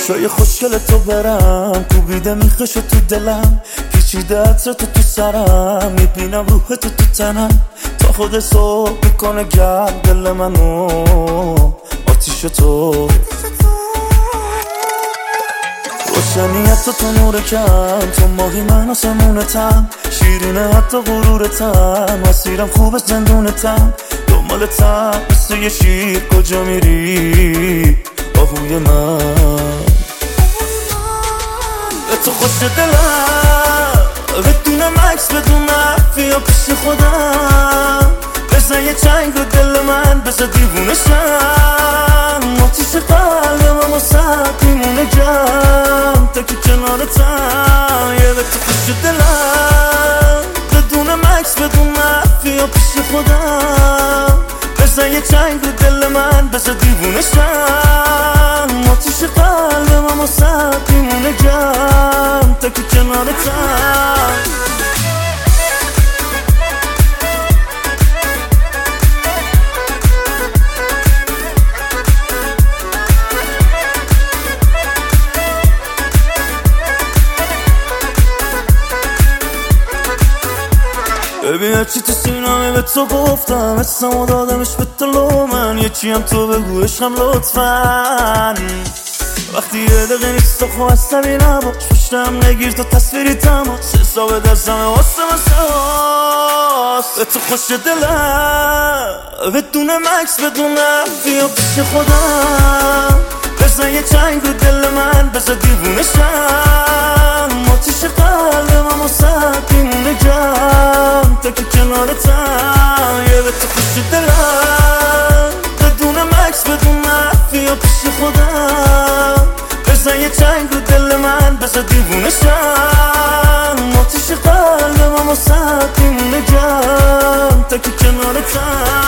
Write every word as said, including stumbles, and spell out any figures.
چشای خوشگل تو برم کوبیده میخش تو دلم، پیچیده عطر تو تو سرم، میبینم روح تو تو تنم، تا خود صبح میکنه گرم دل منو آتیش تو. روشنیت تو تو نور کم، تو ماهی من آسمونتم، شیرینه حتی غرورتم، مسیرم خوب زندونتم، دنبالتم مثل یه شیر کجا میری آهوی من. به تو خوش دلم بدون مکس بدون بیا پیش خودم، بزن یه چنگ رو دل من بزن دیوونشم، آتیش قلبم واسه میمونه گرم تا که کنارتم. یه به تو خوش دلم بدون مکس بدون بیا پیش خودم، بزن یه چنگ رو دل من بزن دیوونشم، آتیش قلبم واسه میمونه گرم تا که کنارتم. ببین هرچی تو سینامه به تو گفتم، اسمو دادمش به تو، من یکی هم تو بگو عشقم لطفاً. وقتی یه دقیقه نیست تو خواه عصبی نباش، پشتم نگیر تو تصویری تماس، حساب دستمه واسه مساس. به تو خوش دلم بدون مکس بدون بیا پیش خودم، بزن یه چنگ رو دل من بزن دیوونشم، آتیش قلبم واسه میمونه گرم تا که کنارتم. یه به تو خوش دلم بدون مکس بدون بیا پیش خودم، بزن یه چنگ رو دل من بزن دیوونشم، آتیش قلبم واسه میمونه گرم تا که کنارتم.